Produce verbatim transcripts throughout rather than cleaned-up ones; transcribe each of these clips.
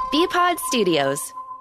B-Pod Studios.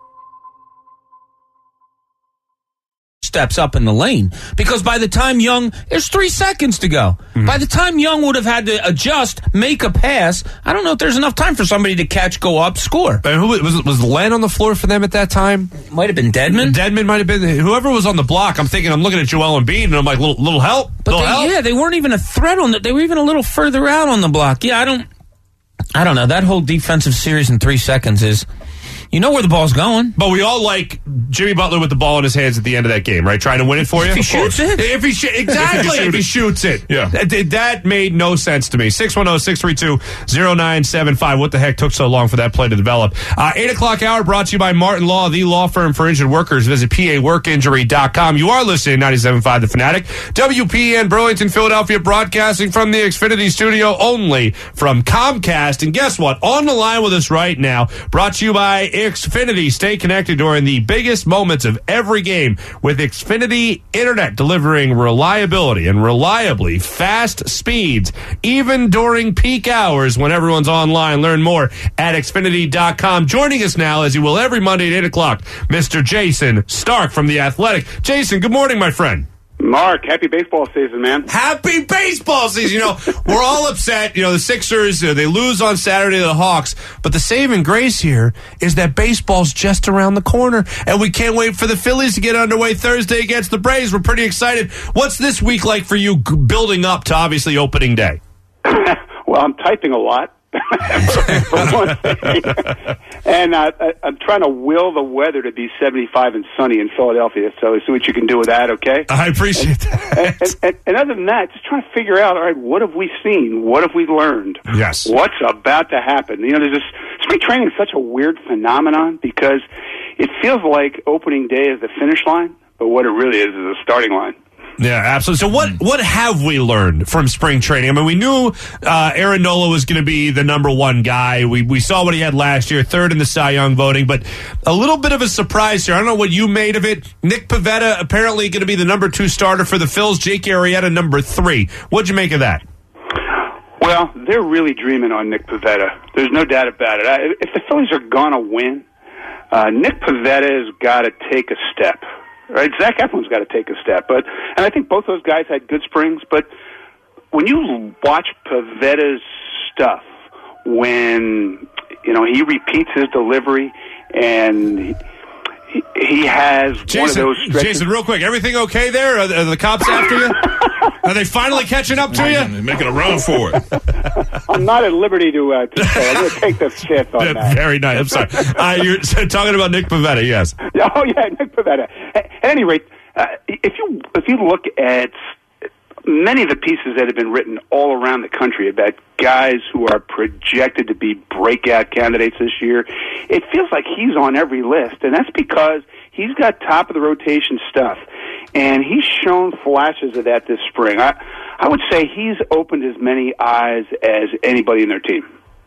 Steps up in the lane, because by the time Young, there's three seconds to go. Mm-hmm. By the time Young would have had to adjust, make a pass, I don't know if there's enough time for somebody to catch, go up, score. And who was was Len on the floor for them at that time? Might have been Dedmon. Dedmon might have been whoever was on the block. I'm thinking, I'm looking at Joel Embiid, and I'm like, little little help, but little they, help. Yeah, they weren't even a threat on that. They were even a little further out on the block. Yeah, I don't, I don't know. That whole defensive series in three seconds is. You know where the ball's going. But we all like Jimmy Butler with the ball in his hands at the end of that game, right? Trying to win it for you. If he shoots it. If he sh- exactly. if, he if he shoots it. Yeah. That, that made no sense to me. six one zero, six three two, zero nine seven five. What the heck took so long for that play to develop? Uh, eight o'clock hour brought to you by Martin Law, the law firm for injured workers. Visit P A work injury dot com. You are listening to ninety-seven point five The Fanatic. W P N Burlington, Philadelphia, broadcasting from the Xfinity studio only from Comcast. And guess what? On the line with us right now, brought to you by Xfinity. Stay connected during the biggest moments of every game with Xfinity Internet, delivering reliability and reliably fast speeds, even during peak hours when everyone's online. Learn more at Xfinity dot com. Joining us now, as he will every Monday at eight o'clock, Mister Jason Stark from The Athletic. Jason, good morning, my friend. Mark, happy baseball season, man. Happy baseball season. You know, we're all upset. You know, the Sixers, uh, they lose on Saturday to the Hawks. But the saving grace here is that baseball's just around the corner. And we can't wait for the Phillies to get underway Thursday against the Braves. We're pretty excited. What's this week like for you g- building up to, obviously, opening day? Well, I'm typing a lot. for one thing. And uh, I'm trying to will the weather to be seventy-five and sunny in Philadelphia, so see what you can do with that, okay? I appreciate and, that. And, and, and, and other than that, just trying to figure out, all right, what have we seen? What have we learned? Yes. What's about to happen? You know, there's this, spring training is such a weird phenomenon because it feels like opening day is the finish line, but what it really is is a starting line. Yeah, absolutely. So what what have we learned from spring training? I mean, we knew uh, Aaron Nola was going to be the number one guy. We we saw what he had last year, third in the Cy Young voting, but a little bit of a surprise here. I don't know what you made of it. Nick Pivetta apparently going to be the number two starter for the Phils. Jake Arrieta, number three. What'd you make of that? Well, they're really dreaming on Nick Pivetta. There's no doubt about it. I, if the Phillies are going to win, uh, Nick Pivetta has got to take a step. Right, Zach Eflin's got to take a step, but and I think both those guys had good springs. But when you watch Pavetta's stuff, when you know he repeats his delivery and he, he, he has Jason, one of those stretches. Jason, real quick, everything okay there? Are the, are the cops after you? Are they finally catching up to you? They're making a run for it. I'm not at liberty to, uh, to say. I'm going to take the fifth on that. Very nice. I'm sorry. Uh, you're talking about Nick Pivetta, yes. Oh yeah, Nick Pivetta. At any rate, uh, if you if you look at many of the pieces that have been written all around the country about guys who are projected to be breakout candidates this year, it feels like he's on every list, and that's because he's got top of the rotation stuff, and he's shown flashes of that this spring. I I would say he's opened as many eyes as anybody in their team.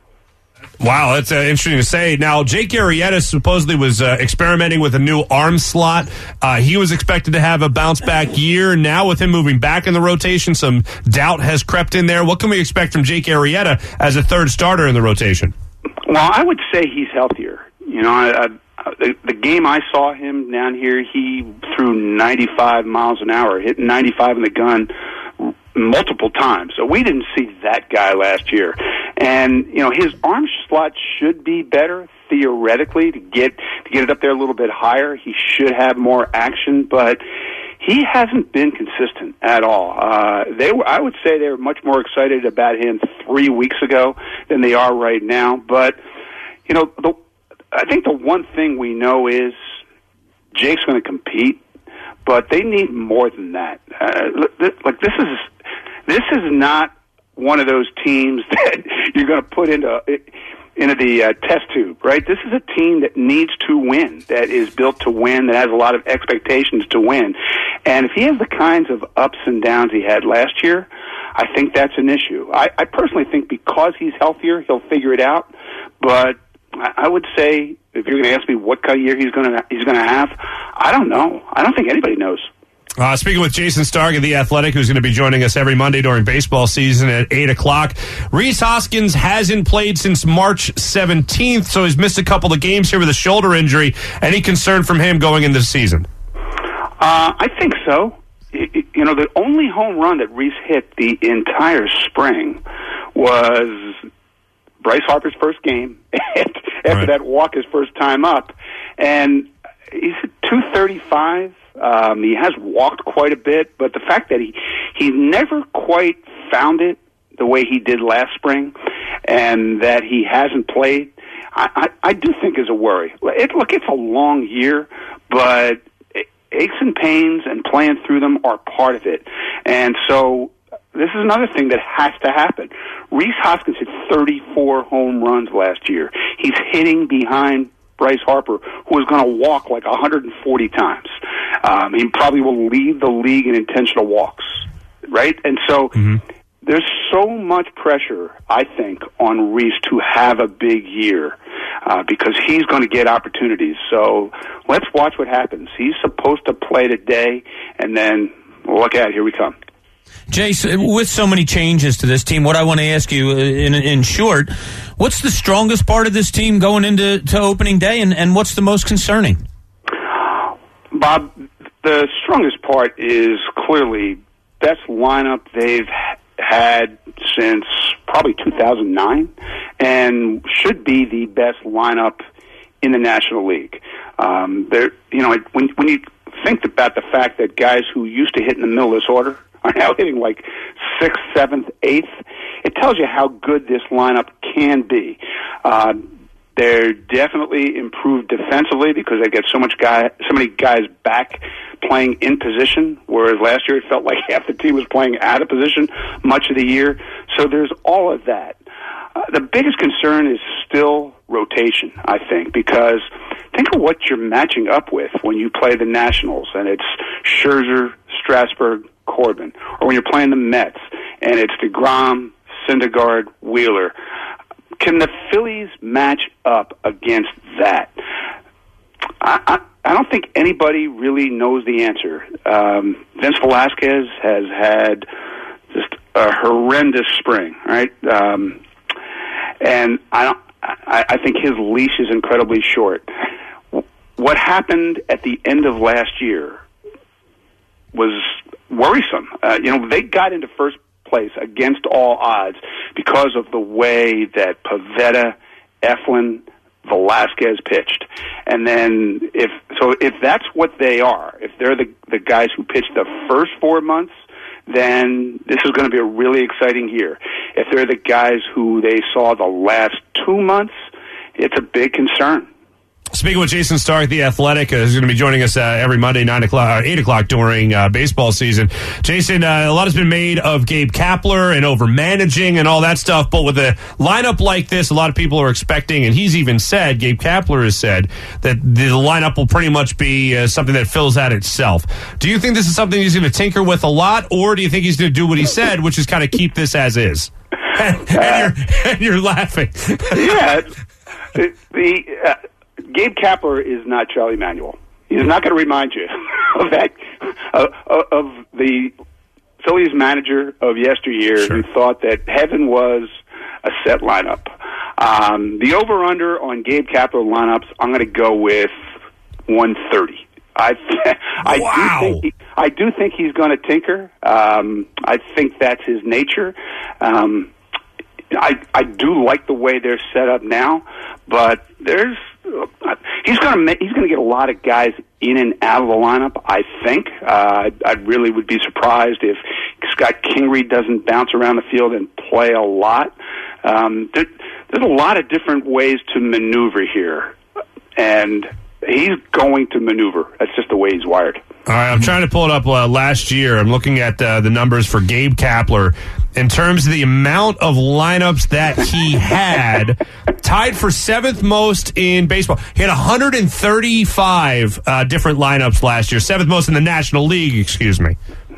Wow, that's uh, interesting to say. Now, Jake Arrieta supposedly was uh, experimenting with a new arm slot. Uh, he was expected to have a bounce-back year. Now, with him moving back in the rotation, some doubt has crept in there. What can we expect from Jake Arrieta as a third starter in the rotation? Well, I would say he's healthier. You know, I, I, the, the game I saw him down here, he threw ninety-five miles an hour, hitting ninety-five in the gun multiple times. So we didn't see that guy last year. And, you know, his arm slot should be better theoretically to get to get it up there a little bit higher. He should have more action, but he hasn't been consistent at all. Uh, they were, I would say they were much more excited about him three weeks ago than they are right now. But, you know, the, I think the one thing we know is Jake's going to compete, but they need more than that. Uh, like this is this is not one of those teams that you're going to put into into the uh, test tube, right? This is a team that needs to win, that is built to win, that has a lot of expectations to win. And if he has the kinds of ups and downs he had last year, I think that's an issue. I, I personally think because he's healthier, he'll figure it out. But I, I would say, if you're going to ask me what kind of year he's going to he's going to have, I don't know. I don't think anybody knows. Uh, speaking with Jason Stark of The Athletic, who's going to be joining us every Monday during baseball season at eight o'clock. Rhys Hoskins hasn't played since March seventeenth, so he's missed a couple of games here with a shoulder injury. Any concern from him going into the season? Uh, I think so. You know, the only home run that Rhys hit the entire spring was Bryce Harper's first game after right. that walk his first time up. And he's at two thirty-five. Um, he has walked quite a bit, but the fact that he, he never quite found it the way he did last spring and that he hasn't played, I, I, I do think is a worry. It, look, it's a long year, but aches and pains and playing through them are part of it. And so this is another thing that has to happen. Rhys Hoskins hit thirty-four home runs last year. He's hitting behind Bryce Harper, who is going to walk like one hundred forty times. Um, he probably will lead the league in intentional walks, right? And so mm-hmm. there's so much pressure, I think, on Rhys to have a big year uh, because he's going to get opportunities. So let's watch what happens. He's supposed to play today, and then look at it, here we come. Jason, with so many changes to this team, what I want to ask you in, in short, what's the strongest part of this team going into to opening day, and, and what's the most concerning? Bob, the strongest part is clearly best lineup they've had since probably two thousand nine and should be the best lineup in the National League. Um, there, you know, when, when you think about the fact that guys who used to hit in the middle of this order are now hitting like sixth, seventh, eighth, it tells you how good this lineup can be. Uh, they're definitely improved defensively because they get so much guy, so many guys back playing in position, whereas last year it felt like half the team was playing out of position much of the year. So there's all of that. Uh, the biggest concern is still rotation, I think, because think of what you're matching up with when you play the Nationals, and it's Scherzer, Strasburg, Corbin, or when you're playing the Mets, and it's DeGrom, Syndergaard, Wheeler. Can the Phillies match up against that? I, I, I don't think anybody really knows the answer. Um, Vince Velasquez has had just a horrendous spring, right? Um, and I, don't, I, I think his leash is incredibly short. What happened at the end of last year was worrisome. Uh, you know, they got into first place against all odds because of the way that Pivetta, Eflin, Velasquez pitched. And then if so if that's what they are, if they're the the guys who pitched the first four months, then this is going to be a really exciting year. If they're the guys who they saw the last two months, it's a big concern. Speaking with Jason Stark, The Athletic, uh, is going to be joining us uh, every Monday, nine o'clock, or eight o'clock during uh, baseball season. Jason, uh, a lot has been made of Gabe Kapler and over managing and all that stuff, but with a lineup like this, a lot of people are expecting, and he's even said, Gabe Kapler has said, that the lineup will pretty much be uh, something that fills out itself. Do you think this is something he's going to tinker with a lot, or do you think he's going to do what he said, which is kind of keep this as is? and, and, you're, and you're laughing. Yeah. The... the uh, Gabe Kapler is not Charlie Manuel. He's not going to remind you of that uh, of the Phillies manager of yesteryear sure. who thought that heaven was a set lineup. Um, the over/under on Gabe Kapler lineups, I'm going to go with one thirty. I I wow. do think he, I do think he's going to tinker. Um, I think that's his nature. Um, I I do like the way they're set up now, but there's he's going to he's going to get a lot of guys in and out of the lineup. I think uh, I, I really would be surprised if Scott Kingery doesn't bounce around the field and play a lot. Um, there, there's a lot of different ways to maneuver here, and he's going to maneuver. That's just the way he's wired. All right, I'm trying to pull it up uh, last year. I'm looking at uh, the numbers for Gabe Kapler in terms of the amount of lineups that he had, tied for seventh most in baseball. He had one hundred thirty-five uh, different lineups last year, seventh most in the National League, excuse me.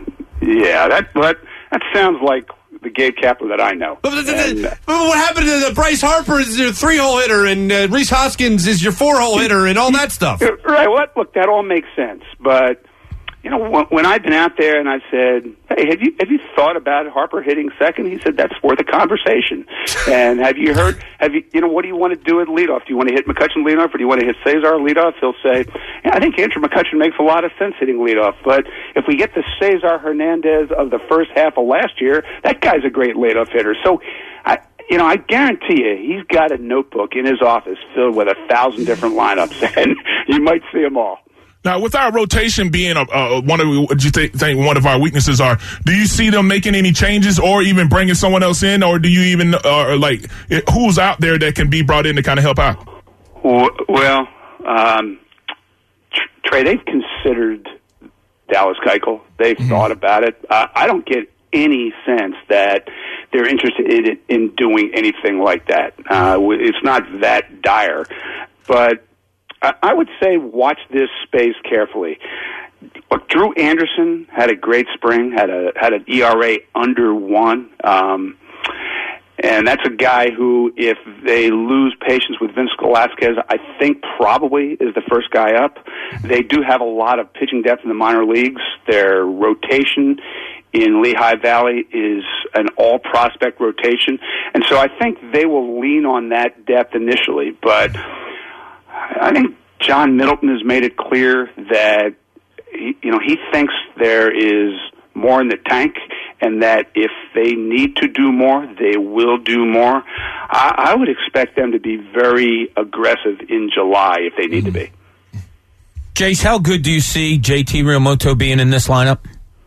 Yeah, that that, that sounds like the Gabe Kapler that I know. But, and, but what happened to the Bryce Harper is your three-hole hitter, and uh, Rhys Hoskins is your four-hole hitter, and all that stuff? Right, what? Look, that all makes sense, but you know, when, when I've been out there and I said, hey, have you have you thought about Harper hitting second? He said, that's worth a conversation. And have you heard, have you, you know, what do you want to do at leadoff? Do you want to hit McCutchen leadoff or do you want to hit Cesar leadoff? He'll say, yeah, I think Andrew McCutchen makes a lot of sense hitting leadoff. But if we get the Cesar Hernandez of the first half of last year, that guy's a great leadoff hitter. So, I, you know, I guarantee you, he's got a notebook in his office filled with a thousand different lineups, and you might see them all. Now, with our rotation being a, uh, one of what you th- think one of our weaknesses are, do you see them making any changes or even bringing someone else in, or do you even uh, like it, who's out there that can be brought in to kind of help out? Well, um, Trey, they've considered Dallas Keuchel. They've mm-hmm. thought about it. Uh, I don't get any sense that they're interested in, in doing anything like that. Uh, it's not that dire, but I would say watch this space carefully. Look, Drew Anderson had a great spring, had a had an E R A under one, um, and that's a guy who, if they lose patience with Vince Velasquez, I think probably is the first guy up. They do have a lot of pitching depth in the minor leagues. Their rotation in Lehigh Valley is an all-prospect rotation, and so I think they will lean on that depth initially, but I think John Middleton has made it clear that he, you know, he thinks there is more in the tank, and that if they need to do more, they will do more. I, I would expect them to be very aggressive in July if they need mm-hmm. to be. Jace, how good do you see J T Realmuto being in this lineup?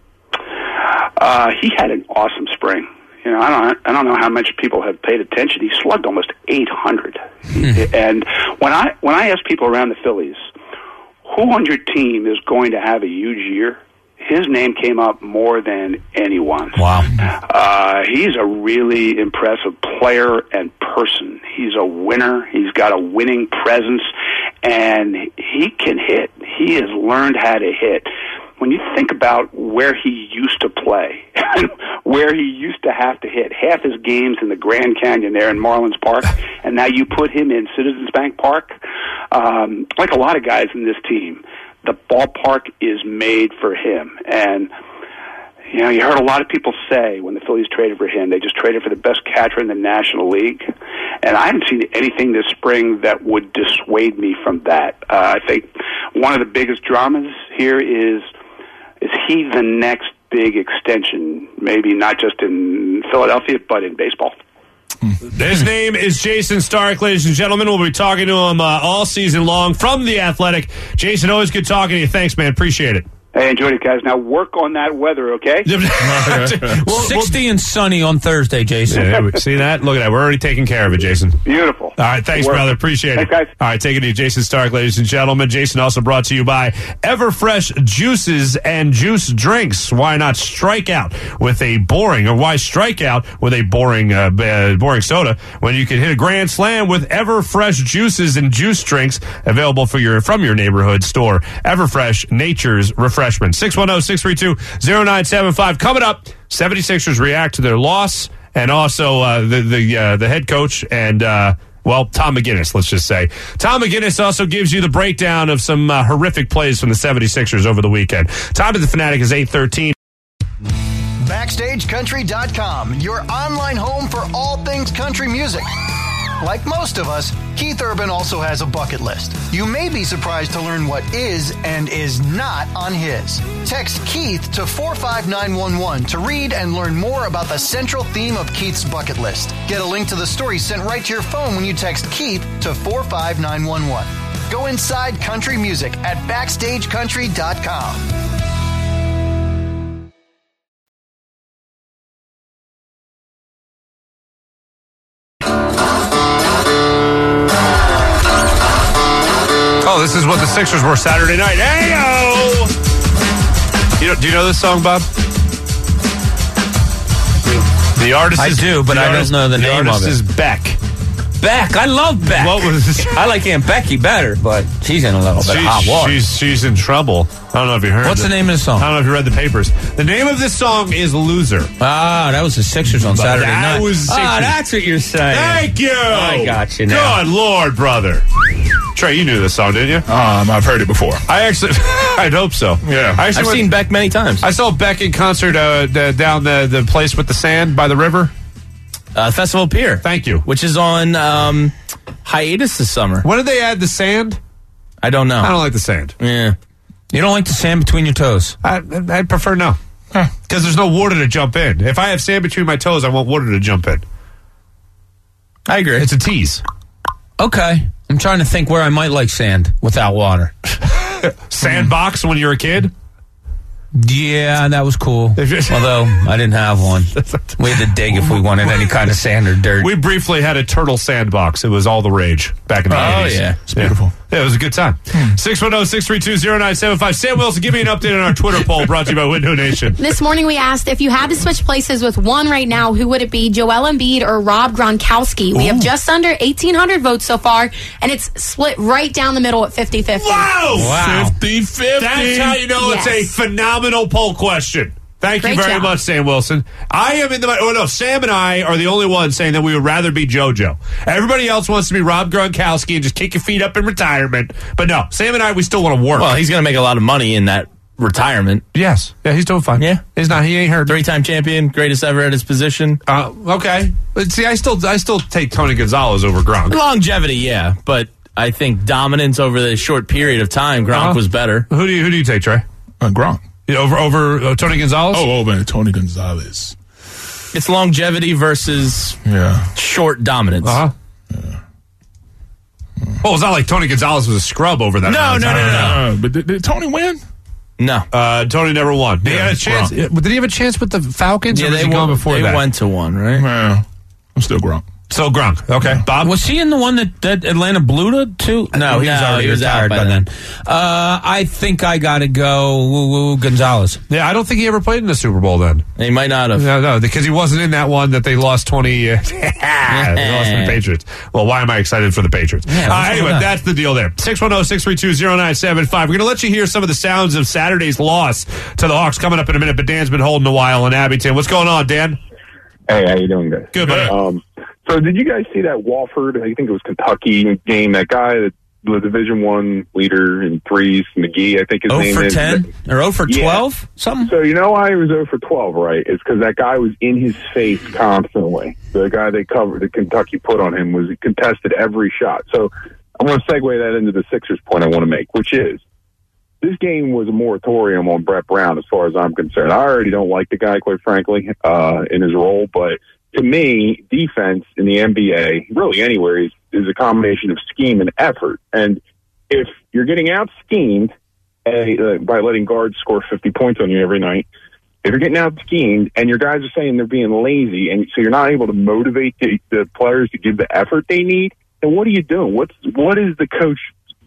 Uh, he had an awesome spring. You know, I don't, I don't know how much people have paid attention. He slugged almost eight hundred. And when I when I ask people around the Phillies, who on your team is going to have a huge year, his name came up more than anyone. Wow. Uh, he's a really impressive player and person. He's a winner. He's got a winning presence, and he can hit. He has learned how to hit. When you think about where he used to play, where he used to have to hit half his games in the Grand Canyon there in Marlins Park, and now you put him in Citizens Bank Park, um, like a lot of guys in this team, the ballpark is made for him. And, you know, you heard a lot of people say when the Phillies traded for him, they just traded for the best catcher in the National League. And I haven't seen anything this spring that would dissuade me from that. Uh, I think one of the biggest dramas here is, is he the next big extension, maybe not just in Philadelphia, but in baseball? His name is Jayson Stark, ladies and gentlemen. We'll be talking to him uh, all season long from The Athletic. Jason, always good talking to you. Thanks, man. Appreciate it. Hey, enjoyed it, guys. Now work on that weather, okay? well, sixty well, and sunny on Thursday, Jason. Yeah, see that? Look at that. We're already taking care of it, Jason. Beautiful. All right, thanks, brother. Appreciate thanks, it. Guys. All right, take it easy. Jason Stark, ladies and gentlemen. Jason also brought to you by Everfresh Juices and Juice Drinks. Why not strike out with a boring, or why strike out with a boring, uh, boring soda when you can hit a grand slam with Everfresh Juices and Juice Drinks, available for your from your neighborhood store. Everfresh, nature's refreshment. six one zero, six three two, zero nine seven five. Coming up, seventy-sixers react to their loss, and also uh, the the uh, the head coach and, uh, well, Tom McGinnis, let's just say. Tom McGinnis also gives you the breakdown of some uh, horrific plays from the seventy-sixers over the weekend. Time to the Fanatic is eight thirteen. Backstage Country dot com, your online home for all things country music. Like most of us, Keith Urban also has a bucket list. You may be surprised to learn what is and is not on his. Text Keith to four five nine one one to read and learn more about the central theme of Keith's bucket list. Get a link to the story sent right to your phone when you text Keith to four five nine one one. Go inside country music at Backstage Country dot com. Oh, this is what the Sixers were Saturday night. Hey-o! You know, do you know this song, Bob? The artist I is, do, but I artist, don't know the, the name of it. The artist is Beck. Beck. I love Beck. What was this? I like Aunt Becky better, but she's in a little bit of hot water. She's, she's in trouble. I don't know if you heard What's it. the name of the song? I don't know if you read the papers. The name of this song is Loser. Ah, that was the Sixers on But Saturday that night. was Ah, Sixers. that's what you're saying. Thank you. I got you now. Good Lord, brother. Trey, you knew this song, didn't you? Um, I've heard it before. I actually, I'd hope so. Yeah. I actually I've went- seen Beck many times. I saw Beck in concert uh, d- down the, the place with the sand by the river. Uh, Festival Pier. Thank you. Which is on um, hiatus this summer. When did they add the sand? I don't know. I don't like the sand. Yeah. You don't like the sand between your toes? I, I'd prefer no. Because there's no water to jump in. If I have sand between my toes, I want water to jump in. I agree. It's a tease. Okay. I'm trying to think where I might like sand without water. Sandbox when you were a kid? Yeah, that was cool. If you- Although I didn't have one. We had to dig if we wanted any kind of sand or dirt. We briefly had a turtle sandbox. It was all the rage back in the Oh, eighties. yeah. It's beautiful. Yeah, it was a good time. six one zero, six three two, zero nine seven five. Sam Wilson, give me an update on our Twitter poll brought to you by Window Nation. This morning we asked if you had to switch places with one right now, who would it be, Joel Embiid or Rob Gronkowski? We have just under eighteen hundred votes so far, and it's split right down the middle at fifty fifty. Wow! Wow. fifty fifty. That's how you know Yes. it's a phenomenal poll question. Thank you Great very job. much, Sam Wilson. I am in the... Oh, no, Sam and I are the only ones saying that we would rather be JoJo. Everybody else wants to be Rob Gronkowski and just kick your feet up in retirement. But no, Sam and I, we still want to work. Well, he's going to make a lot of money in that retirement. yes. Yeah, he's doing fine. Yeah. He's not... He ain't hurt. Three-time champion, greatest ever at his position. Uh, okay. But see, I still I still take Tony Gonzalez over Gronk. Longevity, yeah, but I think dominance over the short period of time, Gronk Uh-huh. was better. Who do you Who do you take, Trey? Uh, Gronk. Yeah, over over uh, Tony Gonzalez? Oh, over Tony Gonzalez. It's longevity versus Yeah. short dominance. Uh-huh. Well, it's not like Tony Gonzalez was a scrub over that. No, amount of no, time. no, Uh, but did, did Tony win? No. Uh, Tony never won. He Yeah, had a chance. Gronk. Did he have a chance with the Falcons? Yeah, or was they he gone won, before they that? went to one, right? Yeah. I'm still Gronk. So Gronk. Okay, Bob. Was he in the one that, that Atlanta blew to? to? No, he was already he was out retired by by then. then. Uh, I think I got to go woo, woo, Gonzalez. Yeah, I don't think he ever played in the Super Bowl then. He might not have. No, no, because he wasn't in that one that they lost twenty. Uh, they lost to the Patriots. Well, why am I excited for the Patriots? Yeah, uh, what's anyway, going on? that's the deal there. six one zero, six three two, zero nine seven five. We're going to let you hear some of the sounds of Saturday's loss to the Hawks coming up in a minute, but Dan's been holding a while in Abington. What's going on, Dan? Hey, how you doing, guys? Good, buddy. Um, so did you guys see that Wofford, I think it was Kentucky game, that guy, that the Division One leader in threes, McGee, I think his oh name for is. ten? Or oh for Yeah. twelve? Something? So you know why he was zero for twelve, right? It's because that guy was in his face constantly. The guy they covered, that Kentucky put on him, was contested every shot. So I'm going to segue that into the Sixers point I want to make, which is, this game was a moratorium on Brett Brown as far as I'm concerned. I already don't like the guy, quite frankly, uh, in his role, but to me, defense in the N B A, really anywhere, is, is a combination of scheme and effort. And if you're getting out schemed uh, by letting guards score fifty points on you every night, if you're getting out schemed and your guys are saying they're being lazy, and so you're not able to motivate the, the players to give the effort they need, then what are you doing? What's what is the coach's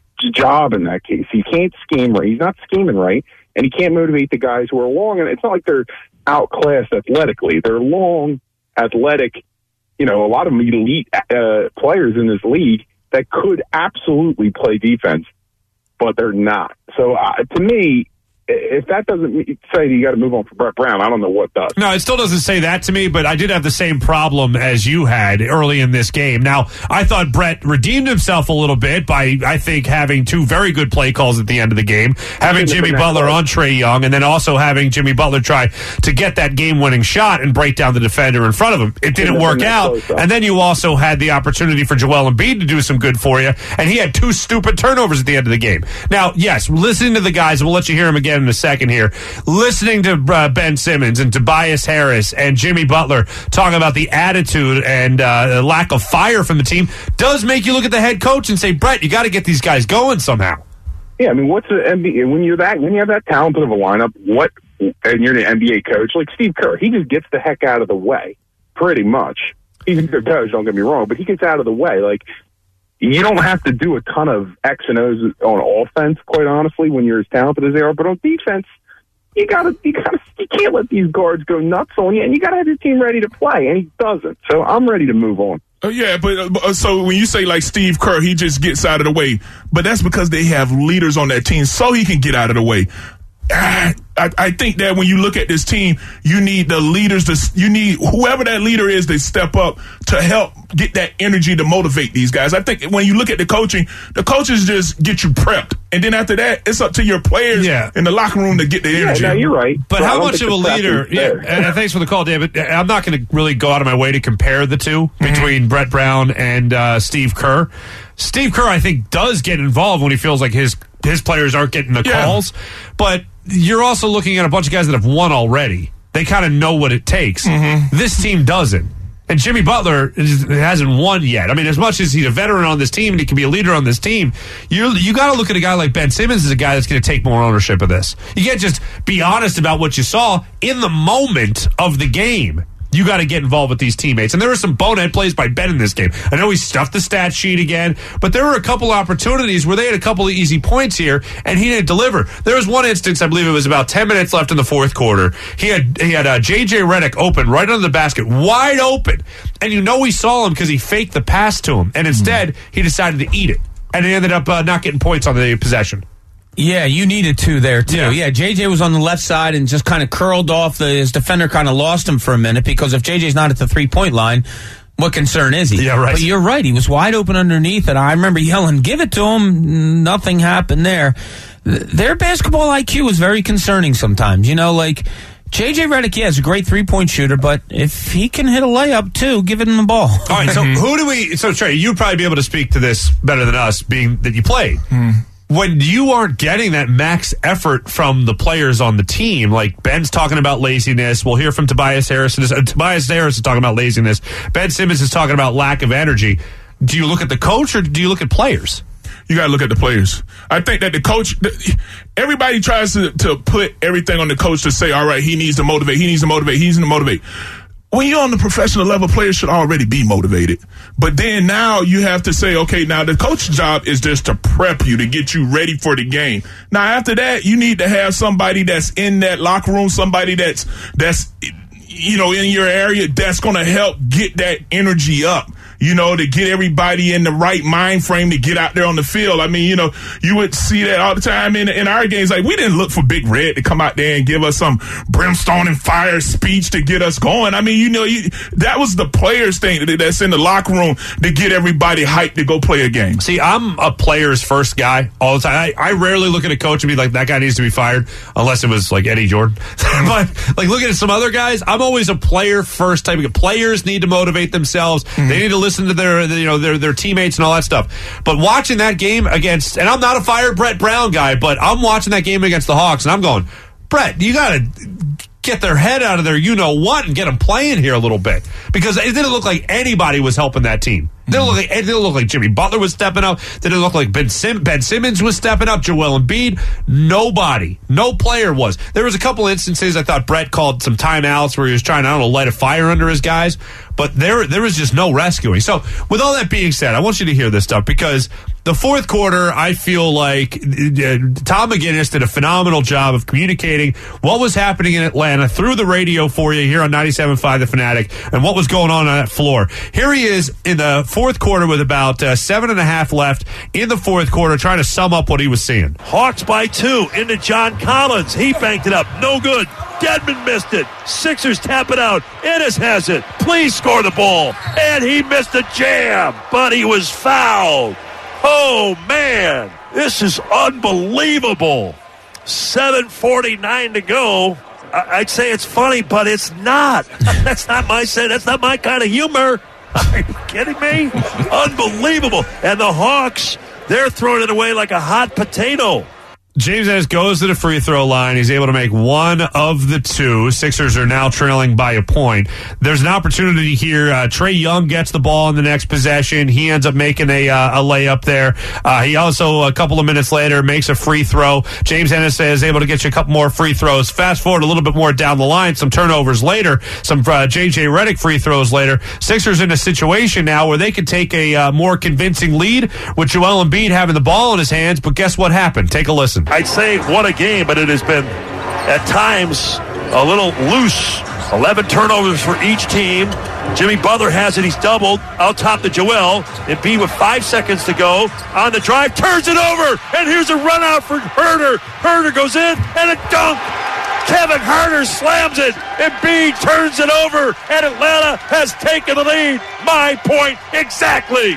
job in that case? He can't scheme right. He's not scheming right, and he can't motivate the guys who are long. And it's not like they're outclassed athletically. They're long, athletic, you know, a lot of elite uh, players in this league that could absolutely play defense, but they're not. So uh, to me, if that doesn't say you got to move on for Brett Brown, I don't know what does. No, it still doesn't say that to me, but I did have the same problem as you had early in this game. Now, I thought Brett redeemed himself a little bit by, I think, having two very good play calls at the end of the game, having Jimmy Butler on Trae Young, and then also having Jimmy Butler try to get that game-winning shot and break down the defender in front of him. It didn't work out, and then you also had the opportunity for Joel Embiid to do some good for you, and he had two stupid turnovers at the end of the game. Now, yes, listening to the guys, we'll let you hear him again in a second here, listening to uh, Ben Simmons and Tobias Harris and Jimmy Butler talking about the attitude and uh, lack of fire from the team does make you look at the head coach and say, Brett, you got to get these guys going somehow. Yeah, I mean, what's the N B A when you're that when you have that talented of a lineup? What and you're the N B A coach like Steve Kerr, he just gets the heck out of the way, pretty much. He's a good coach, don't get me wrong, but he gets out of the way. Like, you don't have to do a ton of X and O's on offense, quite honestly, when you're as talented as they are. But on defense, you gotta, you gotta, you can't let these guards go nuts on you, and you gotta have your team ready to play, and he doesn't. So I'm ready to move on. Uh, yeah, but uh, so when you say like Steve Kerr, he just gets out of the way. But that's because they have leaders on that team so he can get out of the way. I, I think that when you look at this team, you need the leaders to, you need whoever that leader is to step up to help get that energy to motivate these guys. I think when you look at the coaching, the coaches just get you prepped. And then after that, it's up to your players yeah. in the locker room to get the energy. Yeah, no, you're right. But well, how much of a leader, yeah, and thanks for the call, David. I'm not going to really go out of my way to compare the two mm-hmm. between Brett Brown and uh, Steve Kerr. Steve Kerr, I think, does get involved when he feels like his his players aren't getting the yeah. calls. But you're also looking at a bunch of guys that have won already. They kind of know what it takes. Mm-hmm. This team doesn't. And Jimmy Butler hasn't won yet. I mean, as much as he's a veteran on this team and he can be a leader on this team, you you got to look at a guy like Ben Simmons as a guy that's going to take more ownership of this. You can't just be honest about what you saw in the moment of the game. You got to get involved with these teammates. And there were some bonehead plays by Ben in this game. I know he stuffed the stat sheet again, but there were a couple opportunities where they had a couple of easy points here, and he didn't deliver. There was one instance, I believe it was about ten minutes left in the fourth quarter. He had he had uh, J J Redick open right under the basket, wide open. And you know he saw him because he faked the pass to him. And instead, he decided to eat it. And he ended up uh, not getting points on the possession. Yeah, you needed two there, too. Yeah, yeah J J was on the left side and just kind of curled off. The, his defender kind of lost him for a minute because if J J's not at the three-point line, what concern is he? Yeah, right. But you're right. He was wide open underneath, and I remember yelling, give it to him. Nothing happened there. Their basketball I Q is very concerning sometimes. You know, like J J Redick, yeah, is a great three-point shooter, but if he can hit a layup, too, give him the ball. All right, so who do we – so, Trey, you'd probably be able to speak to this better than us, being that you played. Hmm. When you aren't getting that max effort from the players on the team, like Ben's talking about laziness, we'll hear from Tobias Harris. Uh, Tobias Harris is talking about laziness. Ben Simmons is talking about lack of energy. Do you look at the coach or do you look at players? You got to look at the players. I think that the coach, everybody tries to, to put everything on the coach to say, all right, he needs to motivate, he needs to motivate, he needs to motivate. When you're on the professional level, players should already be motivated. But then now you have to say, okay, now the coach's job is just to prep you, to get you ready for the game. Now, after that, you need to have somebody that's in that locker room, somebody that's, that's you know, in your area that's going to help get that energy up. You know, to get everybody in the right mind frame to get out there on the field. I mean, you know, you would see that all the time in in our games. Like, we didn't look for Big Red to come out there and give us some brimstone and fire speech to get us going. I mean, you know, you, that was the players thing that's in the locker room to get everybody hyped to go play a game. See, I'm a players first guy all the time. I, I rarely look at a coach and be like, that guy needs to be fired, unless it was like Eddie Jordan. But like looking at some other guys, I'm always a player first type of. Players need to motivate themselves. Mm-hmm. They need to listen to their, you know, their their teammates and all that stuff. But watching that game against, and I'm not a fired Brett Brown guy, but I'm watching that game against the Hawks, and I'm going, Brett, you got to get their head out of their you-know-what and get them playing here a little bit. Because it didn't look like anybody was helping that team. It didn't look like, it didn't look like Jimmy Butler was stepping up. It didn't look like Ben, Sim, Ben Simmons was stepping up. Joel Embiid. Nobody. No player was. There was a couple instances I thought Brett called some timeouts where he was trying, I don't know, light a fire under his guys. But there, there was just no rescuing. So with all that being said, I want you to hear this stuff because the fourth quarter, I feel like uh, Tom McGinnis did a phenomenal job of communicating what was happening in Atlanta through the radio for you here on ninety-seven point five The Fanatic and what was going on on that floor. Here he is in the fourth quarter with about uh, seven and a half left in the fourth quarter trying to sum up what he was seeing. Hawks by two into John Collins. He banked it up. No good. Dedmon missed it. Sixers tap it out. Ennis has it. Please score the ball. And he missed a jam, but he was fouled. Oh, man, this is unbelievable. seven forty-nine to go. I'd say it's funny, but it's not. That's not my say. That's not my kind of humor. Are you kidding me? Unbelievable. And the Hawks, they're throwing it away like a hot potato. James Ennis goes to the free throw line. He's able to make one of the two. Sixers are now trailing by a point. There's an opportunity here. Uh, Trae Young gets the ball in the next possession. He ends up making a, uh, a layup there. Uh, he also, a couple of minutes later, makes a free throw. James Ennis is able to get you a couple more free throws. Fast forward a little bit more down the line, some turnovers later, some uh, J J Redick free throws later. Sixers in a situation now where they could take a uh, more convincing lead with Joel Embiid having the ball in his hands, but guess what happened? Take a listen. I'd say what a game, but it has been at times a little loose eleven turnovers for each team. Jimmy Butler has it. He's doubled. Out top to Joel. Embiid with five seconds to go. On the drive, turns it over. And here's a run out for Herter. Herter goes in and a dunk. Kevin Herter slams it. Embiid turns it over. And Atlanta has taken the lead. My point exactly.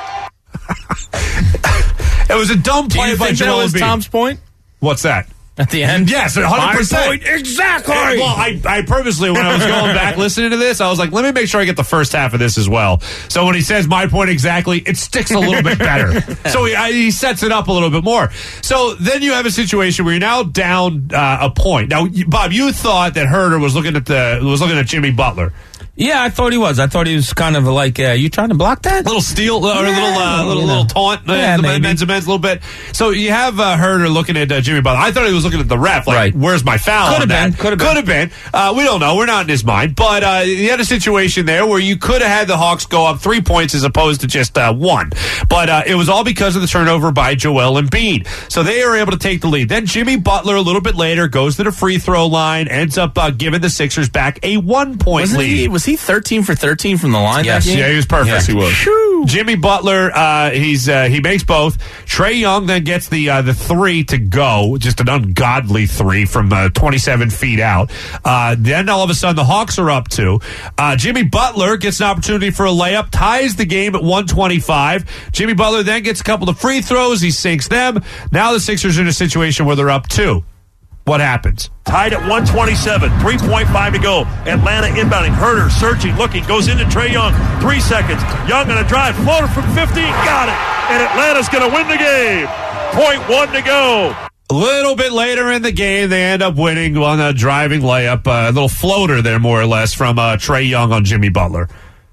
It was a dumb play Do you by think Joel that was Embiid. Tom's point? What's that? At the end? Yes, one hundred percent. My point exactly. Well, I, I purposely, when I was going back listening to this, I was like, let me make sure I get the first half of this as well. So when he says my point exactly, it sticks a little bit better. So he, I, he sets it up a little bit more. So then you have a situation where you're now down uh, a point. Now, Bob, you thought that Herter was looking at the was looking at Jimmy Butler. Yeah, I thought he was. I thought he was kind of like, uh, you trying to block that? Little steal, or a Yeah, little, uh, little, you know. little taunt, Yeah, uh, maybe. men's and men's a little bit. So you have uh, Herter looking at uh, Jimmy Butler. I thought he was looking at the ref, like, Right. where's my foul? Could on have that? been, could have been. Could have been. Uh, we don't know. We're not in his mind. But uh, you had a situation there where you could have had the Hawks go up three points as opposed to just uh, one. But uh, it was all because of the turnover by Joel Embiid. So they are able to take the lead. Then Jimmy Butler, a little bit later, goes to the free throw line, ends up uh, giving the Sixers back a one-point Wasn't lead. he, was he thirteen for thirteen from the line? Yes. that game? Yeah, he was perfect. Yes, he was. Jimmy Butler, uh, he's uh, he makes both. Trae Young then gets the uh, the three to go, just an ungodly three from uh, twenty-seven feet out. Uh, then all of a sudden the Hawks are up two. Uh, Jimmy Butler gets an opportunity for a layup, ties the game at one twenty-five. Jimmy Butler then gets a couple of free throws, he sinks them. Now the Sixers are in a situation where they're up two. What happens? Tied at one twenty-seven. three point five to go. Atlanta inbounding. Herter searching, looking. Goes into Trae Young. Three seconds. Young on a drive. Floater from fifteen. Got it. And Atlanta's going to win the game. Point one to go. A little bit later in the game, they end up winning on a driving layup. Uh, a little floater there, more or less, from uh, Trae Young on Jimmy Butler.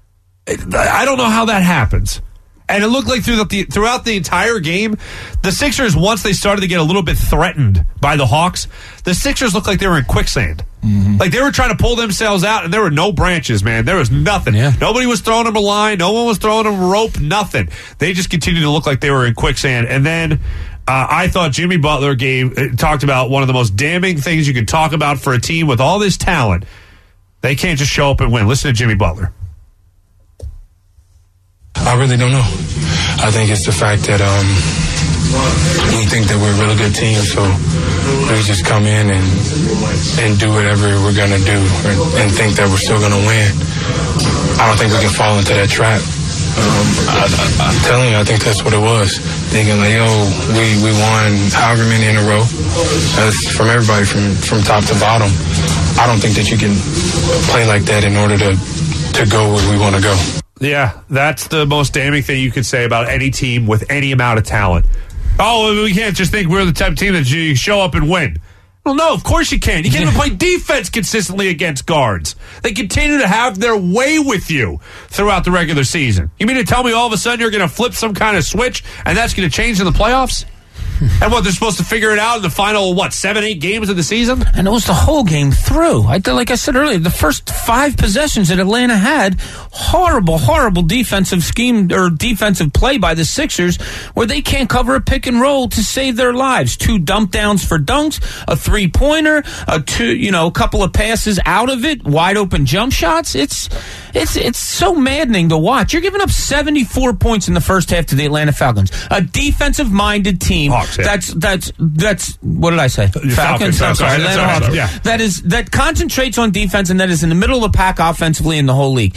I don't know how that happens. And it looked like throughout the, throughout the entire game, the Sixers, once they started to get a little bit threatened by the Hawks, the Sixers looked like they were in quicksand. Mm-hmm. Like they were trying to pull themselves out, and there were no branches, man. There was nothing. Yeah. Nobody was throwing them a line. No one was throwing them a rope. Nothing. They just continued to look like they were in quicksand. And then uh, I thought Jimmy Butler gave uh, talked about one of the most damning things you can talk about for a team with all this talent. They can't just show up and win. Listen to Jimmy Butler. I really don't know. I think it's the fact that um, we think that we're a really good team, so we just come in and and do whatever we're going to do and, and think that we're still going to win. I don't think we can fall into that trap. Um, I, I, I'm telling you, I think that's what it was. Thinking like, yo, we, we won however many in a row. That's from everybody, from, from top to bottom. I don't think that you can play like that in order to, to go where we want to go. Yeah, that's the most damning thing you could say about any team with any amount of talent. Oh, we can't just think we're the type of team that you show up and win. Well, no, of course you can. You can't even play defense consistently against guards. They continue to have their way with you throughout the regular season. You mean to tell me all of a sudden you're going to flip some kind of switch and that's going to change in the playoffs? And what, they're supposed to figure it out in the final, what, seven, eight games of the season? And it was the whole game through. I Like I said earlier, the first five possessions that Atlanta had, horrible, horrible defensive scheme or defensive play by the Sixers where they can't cover a pick and roll to save their lives. Two dump downs for dunks, a three-pointer, a two, you know, a couple of passes out of it, wide open jump shots. It's it's it's so maddening to watch. You're giving up seventy-four points in the first half to the Atlanta Falcons, a defensive-minded team. Hawks, yeah. That's that's that's what did I say? Falcons. Falcons. I'm sorry, Falcons. Atlanta Hawks. Sorry, yeah. That is that concentrates on defense and that is in the middle of the pack offensively in the whole league.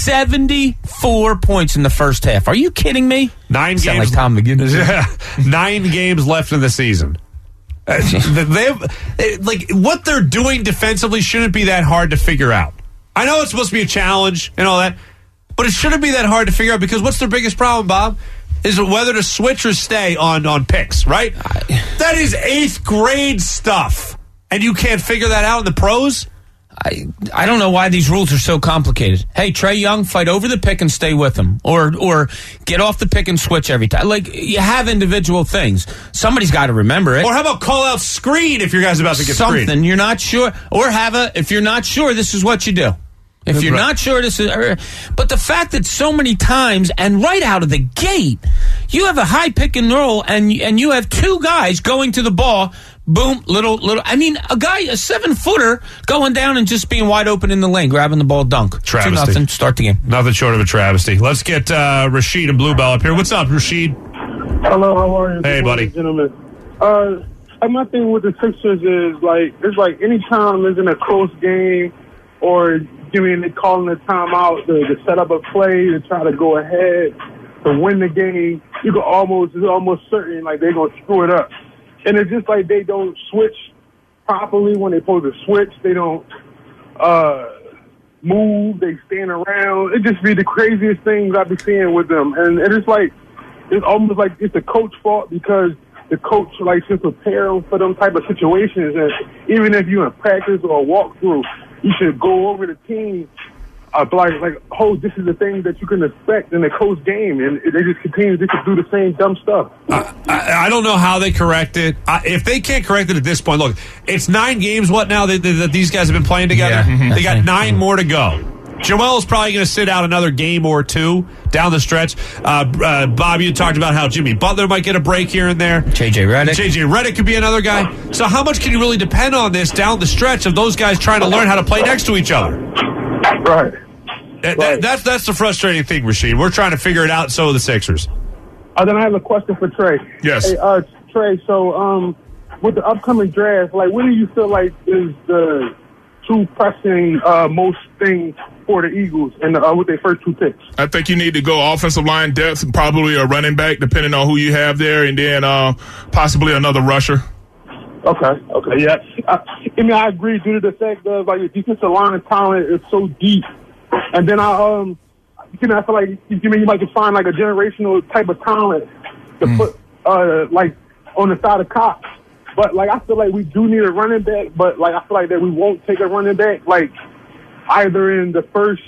seventy-four points in the first half. Are you kidding me? Nine Sound games. like Tom McGinnis. Nine games left in the season. Uh, they have, like what they're doing defensively shouldn't be that hard to figure out. I know it's supposed to be a challenge and all that, but it shouldn't be that hard to figure out because what's their biggest problem, Bob? Is whether to switch or stay on, on picks, right? I, that is eighth grade stuff. And you can't figure that out in the pros? I I don't know why these rules are so complicated. Hey, Trae Young, fight over the pick and stay with him. Or or get off the pick and switch every time. Like, you have individual things. Somebody's got to remember it. Or how about call out screen if your guy's about to get Something screened? You're not sure. Or have a, if you're not sure, this is what you do. If you're Right. not sure, this is. But the fact that so many times and right out of the gate, you have a high pick and roll, and and you have two guys going to the ball boom, little, little. I mean, a guy, a seven-footer, going down and just being wide open in the lane, grabbing the ball, dunk. Travesty. two nothing, start the game. Nothing short of a travesty. Let's get uh, Rashid and Bluebell up here. What's up, Rashid? Hello, how are you? Hey, buddy. Gentlemen. Uh, my thing with the Sixers is, like, it's like anytime there's in a close game or, I mean, they're calling a timeout to, to set up a play to try to go ahead to win the game, you can almost, it's almost certain, like, they're going to screw it up. And it's just like they don't switch properly when they're supposed to switch. They don't uh, move. They stand around. It just be the craziest things I be seeing with them. And, and it's like, it's almost like it's the coach fault because the coach, like, should prepare them for them type of situations. And even if you're in practice or a walkthrough, you should go over the team. Uh, like, like, oh, this is the thing that you can expect in a close game, and they just continue to do the same dumb stuff. Uh, I, I don't know how they correct it. I, if they can't correct it at this point, look, it's nine games, what now, that, that these guys have been playing together? Yeah. Mm-hmm. They got nine more to go. Joel's probably going to sit out another game or two down the stretch. Uh, uh, Bob, you talked about how Jimmy Butler might get a break here and there. J J Redick. J J Redick could be another guy. So how much can you really depend on this down the stretch of those guys trying to learn how to play next to each other? Right. That, right. that, that's that's the frustrating thing, Rashid. We're trying to figure it out, and so are the Sixers. Uh, then I have a question for Trey. Yes. Hey, uh, Trey, so um, with the upcoming draft, like, what do you feel like is the two pressing uh, most things for the Eagles and uh, with their first two picks? I think you need to go offensive line depth, and probably a running back, depending on who you have there, and then uh, possibly another rusher. Okay, okay, yeah. I, I mean, I agree due to the fact that, like, your defensive line talent is so deep. And then I, um, you know, I feel like you, you mean you might just find like a generational type of talent to mm. put, uh, like on the side of Cox. But like I feel like we do need a running back. But like I feel like that we won't take a running back like either in the first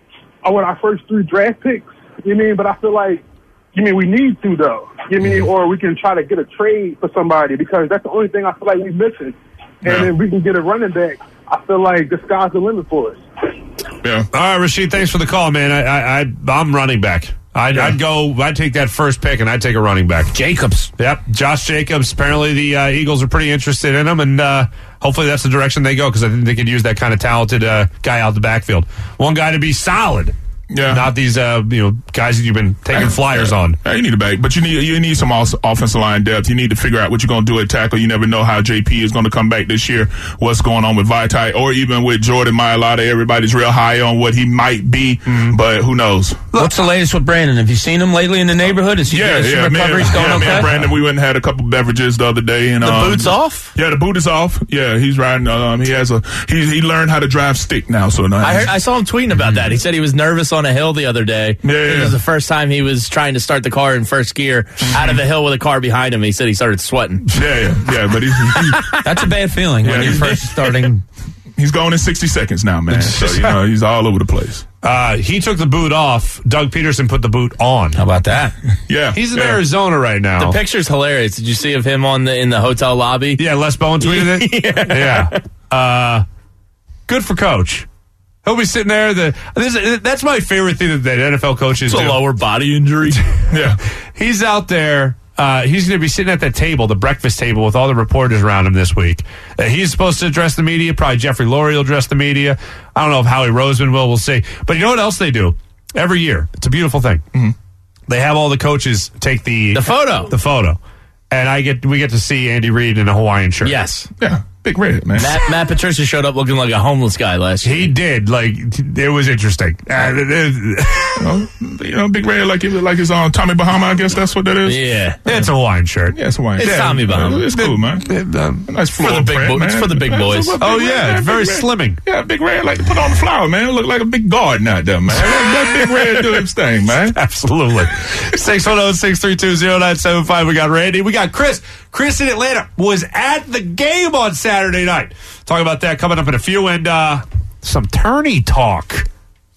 or with our first three draft picks. You mean? But I feel like you mean we need to though. You mean? Or we can try to get a trade for somebody because that's the only thing I feel like we're missing. And yeah. then we can get a running back. I feel like the sky's the limit for us. Yeah. All right, Rashid, thanks for the call, man. I, I, I I'm running back. I'd, yeah. I'd go. I'd take that first pick, and I'd take a running back. Jacobs. Yep, Josh Jacobs. Apparently, the uh, Eagles are pretty interested in him, and uh, hopefully that's the direction they go because I think they could use that kind of talented uh, guy out the backfield. One guy to be solid. Yeah, not these uh, you know guys that you've been taking I, flyers yeah. on. Yeah, you need a back, but you need you need some offensive line depth. You need to figure out what you're going to do at tackle. You never know how J P is going to come back this year. What's going on with Vitae or even with Jordan Mailata? Everybody's real high on what he might be, mm-hmm. but who knows? What's the latest with Brandon? Have you seen him lately in the neighborhood? Is he yeah, his yeah, recovery's man, going yeah, okay? Man, Brandon, we went and had a couple beverages the other day, and the um, boot's off. Yeah, the boot is off. Yeah, he's riding. Um, he has a he he learned how to drive stick now. So now I heard, I saw him tweeting about mm-hmm. that. He said he was nervous on a hill the other day. Yeah, it was the first time he was trying to start the car in first gear mm-hmm. out of a hill with a car behind him. He said he started sweating. Yeah, yeah, yeah. But he's, he, that's a bad feeling yeah, when you're first starting. He's going in sixty seconds now, man. So you know he's all over the place. Uh, he took the boot off. Doug Peterson put the boot on. How about that? Yeah, he's in yeah. Arizona right now. The picture's hilarious. Did you see of him on the in the hotel lobby? Yeah, Les Bowen tweeted it. yeah, yeah. Uh, good for Coach. He'll be sitting there. The this, that's my favorite thing that, that N F L coaches it's do. A lower body injury. yeah, he's out there. Uh, he's going to be sitting at that table, the breakfast table, with all the reporters around him this week. Uh, he's supposed to address the media. Probably Jeffrey Lurie will address the media. I don't know if Howie Roseman will. We'll see. But you know what else they do every year? It's a beautiful thing. Mm-hmm. They have all the coaches take the the photo, the photo, and I get we get to see Andy Reid in a Hawaiian shirt. Yes, yeah. Big Red, man. Matt, Matt Patricia showed up looking like a homeless guy last year. He did. Like, it was interesting. Uh, you, know, you know, Big Red, like, like his on Tommy Bahama, I guess that's what that is. Yeah. yeah. It's a Hawaiian shirt. Yeah, it's a Hawaiian it's shirt. It's Tommy Bahama. It's cool, man. It, um, nice for the big print, bo- man. It's for the big boys. Big oh, yeah. Red, it's very slimming. Yeah, Big Red, like, put on the flower, man. Look like a big garden out there, man. Let Big Red do his thing, man. Absolutely. six one zero, six three two, zero nine seven five. We got Randy. We got Chris. Chris in Atlanta was at the game on Saturday night. Talk about that coming up in a few, and uh, some tourney talk.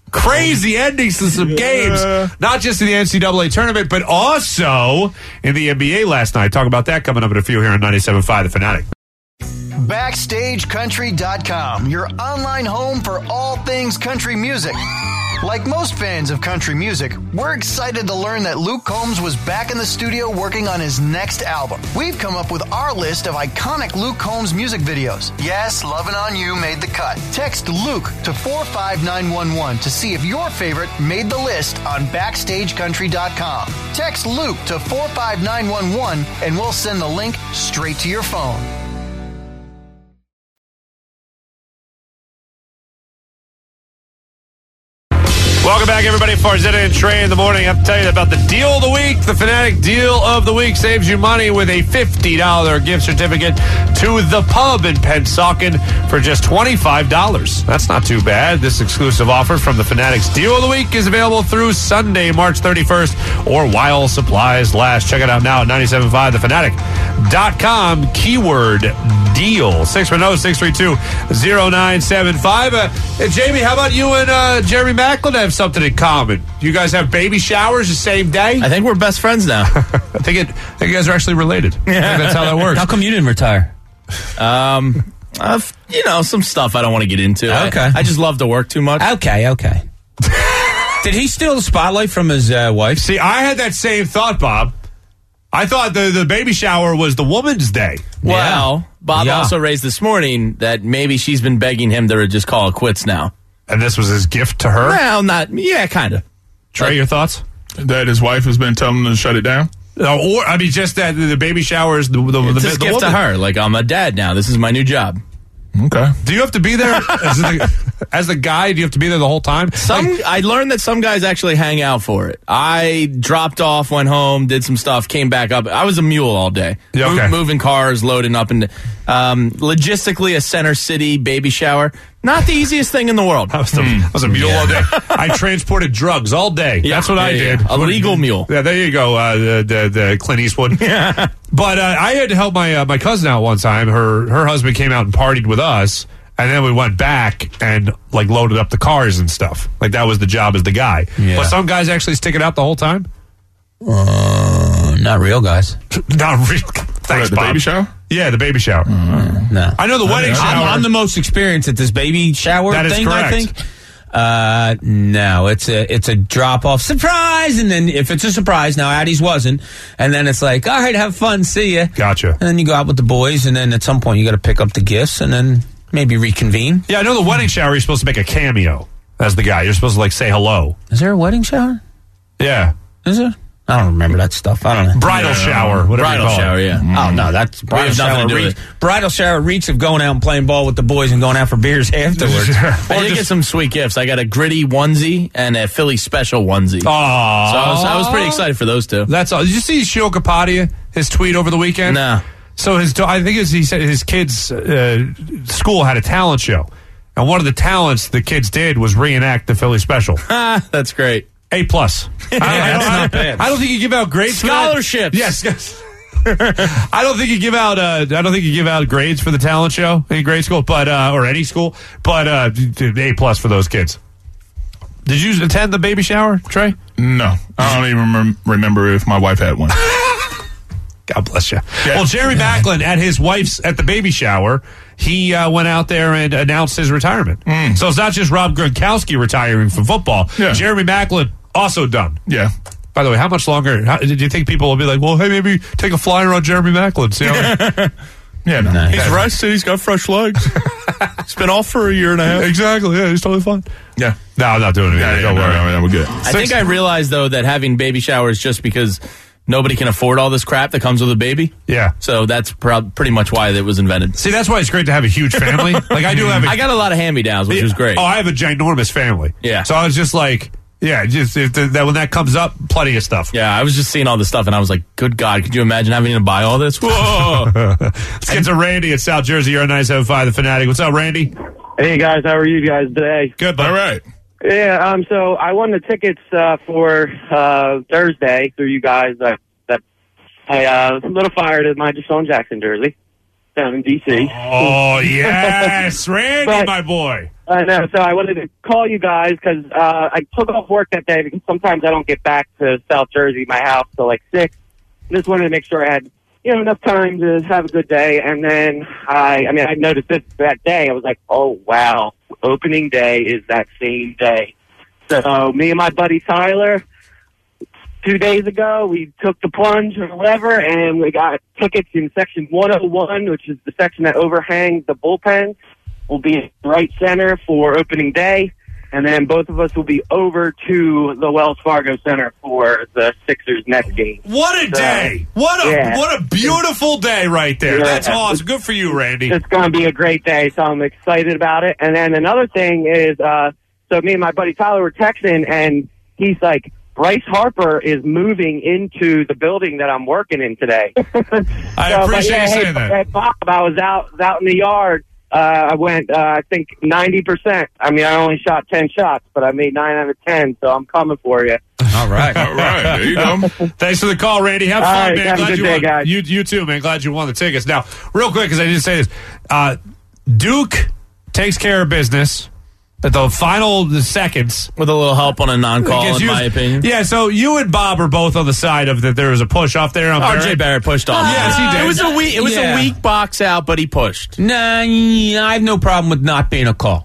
Crazy endings to some games, not just in the N C double A tournament, but also in the N B A last night. Talk about that coming up in a few here on ninety-seven point five The Fanatic. Backstage Country dot com, your online home for all things country music. Like most fans of country music, we're excited to learn that Luke Combs was back in the studio working on his next album. We've come up with our list of iconic Luke Combs music videos. Yes, Lovin' On You made the cut. Text Luke to four five nine one one to see if your favorite made the list on backstage country dot com. Text Luke to four five nine one one and we'll send the link straight to your phone. Welcome back, everybody. Farzetta and Trey in the morning. I have to tell you about the deal of the week. The Fanatic deal of the week saves you money with a fifty dollars gift certificate to the pub in Pennsauken for just twenty-five dollars. That's not too bad. This exclusive offer from the Fanatics deal of the week is available through Sunday, March thirty-first, or while supplies last. Check it out now at ninety-seven point five the fanatic dot com. Keyword deal. six one zero, six three two, zero nine seven five. Uh, Jamie, how about you and uh, Jeremy Macklin have something in common? You guys have baby showers the same day? I think we're best friends now. I think it. I think you guys are actually related. I think that's how that works. How come you didn't retire? Um, I've, you know, some stuff I don't want to get into. Okay. I, I just love to work too much. Okay, okay. Did he steal the spotlight from his uh, wife? See, I had that same thought, Bob. I thought the, the baby shower was the woman's day. Well, Bob Yeah. also raised this morning that maybe she's been begging him to just call it quits now. And this was his gift to her? Well, not, yeah, kind of. Trey, Like- your thoughts? That his wife has been telling him to shut it down? No, or, I mean, just that the baby shower is the, the, It's the, his the gift to woman. her. Like, I'm a dad now. This is my new job. Okay. Do you have to be there as the, as the guy? Do you have to be there the whole time? Some Like, I learned that some guys actually hang out for it. I dropped off, went home, did some stuff, came back up. I was a mule all day. Yeah, Mo- okay. moving cars, loading up, and um, logistically a Center City baby shower. Not the easiest thing in the world. I was, the, I was a mule all day. I transported drugs all day. Yeah, That's what I yeah, did. yeah. A legal mule. Yeah, there you go. Uh, the, the the Clint Eastwood. Yeah. But uh, I had to help my uh, my cousin out one time. Her her husband came out and partied with us, and then we went back and like loaded up the cars and stuff. Like that was the job as the guy. Yeah. But some guys actually stick it out the whole time. Uh, not real guys. Not real. What, Thanks, the Bob. baby shower? Yeah, the baby shower. No. I know the wedding I'm, shower. I'm the most experienced at this baby shower That is thing, I correct. think. Uh, no, it's a it's a drop off surprise, and then if it's a surprise, now Addie's wasn't, and then it's like, all right, have fun, see ya. Gotcha. And then you go out with the boys, and then at some point you got to pick up the gifts, and then maybe reconvene. Yeah, I know the wedding shower. You're supposed to make a cameo as the guy. You're supposed to like say hello. Is there a wedding shower? Yeah. Is there? I don't remember that stuff. I don't know. Bridal Yeah. shower. Whatever Bridal you call shower, it. yeah. Oh no, that's bridal have nothing shower. to do Reeks, with bridal shower reeks of going out and playing ball with the boys and going out for beers afterwards. I Or did get just- some sweet gifts. I got a gritty onesie and a Philly special onesie. Aw. So I was, I was pretty excited for those two. That's all. Did you see Shio Kapadia, his tweet over the weekend? No. So his, I think it was, he said his kids' uh, school had a talent show, and one of the talents the kids did was reenact the Philly special. Ah, that's great. A plus. I, I, that's don't, not bad. I don't think you give out grades for that. Scholarships. Yes. yes. I don't think you give out. Uh, I don't think you give out grades for the talent show in grade school, but uh, or any school. But uh, A plus for those kids. Did you attend the baby shower, Trey? No. I don't even rem- remember if my wife had one. God bless you. Yeah. Well, Jerry Macklin at his wife's at the baby shower, he uh, went out there and announced his retirement. So it's not just Rob Gronkowski retiring from football. Yeah. Jeremy Macklin also done. Yeah. By the way, how much longer? How, did you think people will be like, well, hey, maybe take a flyer on Jeremy Macklin? See how Yeah, no. Nice. He's right. rested. He's got fresh legs. He's been off for a year and a half. exactly. Yeah, he's totally fine. Yeah. No, I'm not doing anything. Yeah, yeah, Don't no, worry. no, no, we're good. I think I realized, though, that having baby showers just because nobody can afford all this crap that comes with a baby. Yeah. So that's prob- pretty much why it was invented. See, that's why it's great to have a huge family. Like I do have. A, I got a lot of hand-me-downs, which was great. Oh, I have a ginormous family. Yeah. So I was just like, yeah, just if the, that when that comes up, plenty of stuff. Yeah, I was just seeing all this stuff, and I was like, good God, could you imagine having to buy all this? Whoa. Let's get to Randy at South Jersey. You're a nine seven five, the Fanatic. What's up, Randy? Hey guys, how are you guys today? Good, bud. All right. Yeah, um, so I won the tickets uh, for uh, Thursday through you guys. Uh, that I uh, lit a fire to my Deshaun Jackson jersey down in D C. Oh, yes. Randy, But- my boy. I know. So I wanted to call you guys because uh, I took off work that day because sometimes I don't get back to South Jersey, my house, till like six. Just wanted to make sure I had, you know, enough time to have a good day. And then I, I mean, I noticed this that day. I was like, oh wow, opening day is that same day. So me and my buddy Tyler, two days ago, we took the plunge or whatever, and we got tickets in section one oh one, which is the section that overhangs the bullpen. We'll be right center for opening day, and then both of us will be over to the Wells Fargo Center for the Sixers next game. What a So, day! What a yeah. what a beautiful day right there. Yeah. That's awesome. Good for you, Randy. It's going to be a great day, so I'm excited about it. And then another thing is, uh, so me and my buddy Tyler were texting, and he's like, Bryce Harper is moving into the building that I'm working in today. I So, appreciate but yeah, you hey, saying that. hey, Bob, I was out, out in the yard. Uh, I went, uh, I think, ninety percent. I mean, I only shot ten shots, but I made nine out of ten, so I'm coming for you. All right. All right. There you go. Thanks for the call, Randy. Have All fun, right, man. have a Glad good you day, won. guys. You, you too, man. Glad you won the tickets. Now, real quick, because I didn't say this, uh, Duke takes care of business at the final the seconds. With a little help on a non-call, Because in you- my opinion. Yeah, so you and Bob are both on the side of that there was a push off there. On R J Barrett. Barrett pushed off. Yes, he did. It was a weak. It was Yeah. a weak box out, but he pushed. Nah, yeah, I have no problem with not being a call.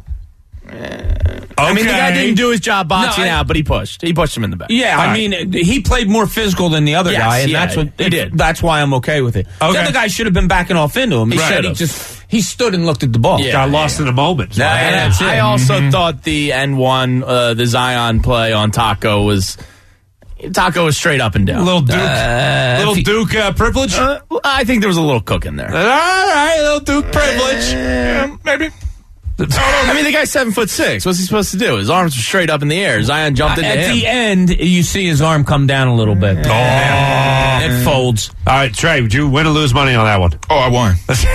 I mean, the guy Okay. didn't do his job boxing No, I- out, but he pushed. He pushed him in the back. Yeah, I mean, he played more physical than the other Yes, guy, and yeah, that's what he did. That's why I'm okay with it. Okay. The other guy should have been backing off into him. He Instead, he should've. just he stood and looked at the ball. Yeah. Got lost in a moment. Nah, And that's it. I also thought the N one, uh, the Zion play on Taco was Taco was straight up and down. Little Duke, Uh, little if he- Duke uh, privilege. Uh, I think there was a little cook in there. All right, little Duke privilege. Yeah, maybe. I mean, the guy's seven foot six. What's he supposed to do? His arms were straight up in the air. Zion jumped into At him. the end, you see his arm come down a little bit. Oh. It folds. All right, Trey, would you win or lose money on that one? Oh, I won. Listen,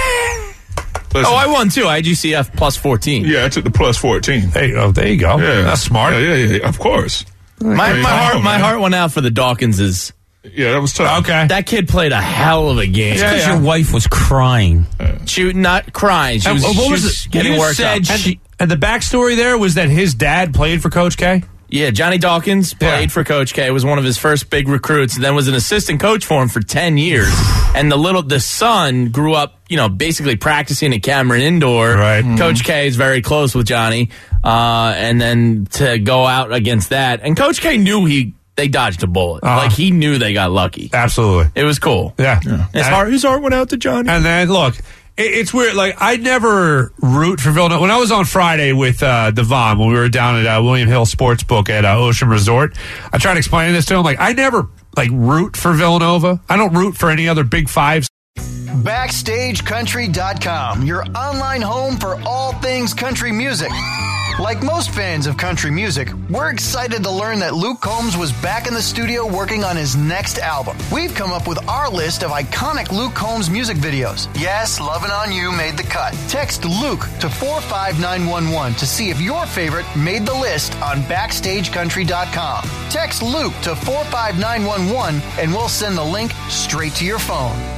Oh, I won too. I had U C F plus fourteen. yeah, I took the plus fourteen. Hey, oh, there you go. Yeah, That's smart. Yeah, yeah, yeah, of course. My, my heart, my man. heart went out for the Dawkinses. Yeah, that was tough. Okay. That kid played a hell of a game. It's because your wife was crying. She not crying. She And was, what she was was it? getting You worked said up. she- And the backstory there was that his dad played for Coach K? Yeah, Johnny Dawkins played Yeah. for Coach K. Was one of his first big recruits. Then was an assistant coach for him for ten years. And the little the son grew up, you know, basically practicing at Cameron Indoor. Right. Coach K is very close with Johnny. Uh, and then to go out against that, and Coach K knew he they dodged a bullet. Uh-huh. Like he knew they got lucky. Absolutely. It was cool. Yeah. His And- heart, his heart went out to Johnny. And then, look, it, it's weird. Like, I never root for Villanova. When I was on Friday with uh, Devon, when we were down at uh, William Hill Sportsbook at uh, Ocean Resort, I tried explaining this to him. Like, I never, like, root for Villanova. I don't root for any other Big Fives. Backstage Country dot com, your online home for all things country music. Like most fans of country music, we're excited to learn that Luke Combs was back in the studio working on his next album. We've come up with our list of iconic Luke Combs music videos. Yes, Lovin' On You made the cut. Text Luke to four five nine one one to see if your favorite made the list on Backstage Country dot com. Text Luke to four five nine one one and we'll send the link straight to your phone.